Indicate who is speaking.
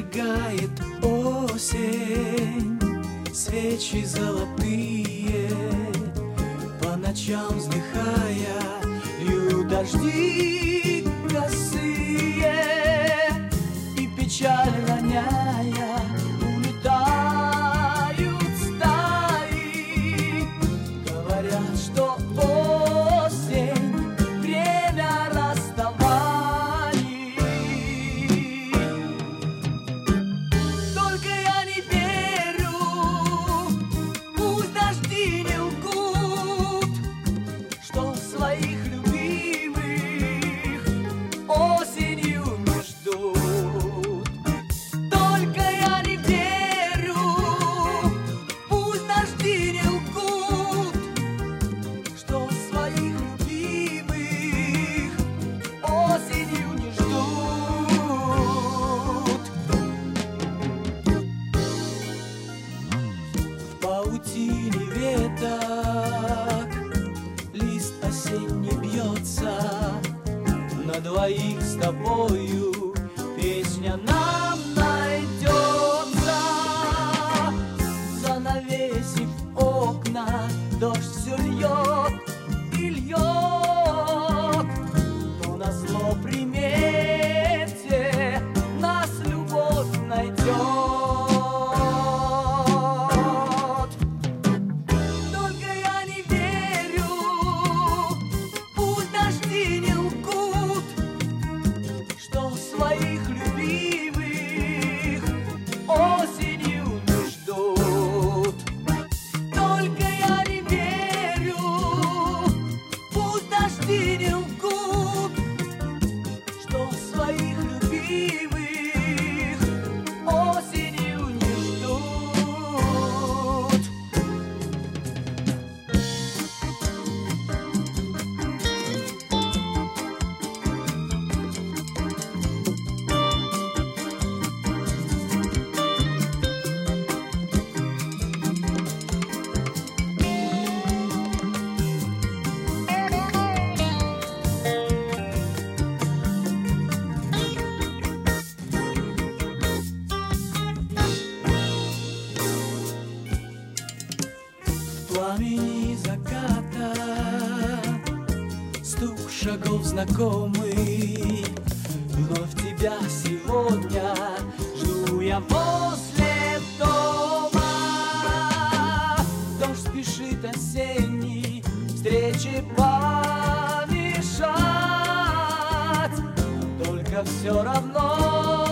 Speaker 1: Прибегает осень, свечи золотые, по ночам вздыхая, льют дожди косые, и печаль роняя, улетают стаи. Говорят, что осень — время расставаний. Только я не верю, пусть дожди не лгут, что своих любимых осенью не ждут. Только я не верю, пусть дожди не лгут, что своих любимых осенью не ждут. В паутине веток лист осенний бьется, на двоих с тобою песня нам найдется. Занавесив окна, дождь все льет и льет, но назло примете нас любовь найдет. Только я не верю, пусть дожди не лгут, что своих любимых осенью не ждут. Только я не верю, пусть дожди не лгут, что своих любимых осенью не ждут. В пламени заката стук шагов знакомый. Вновь тебя сегодня жду я возле дома. Дождь спешит осенний встрече помешать, только все равно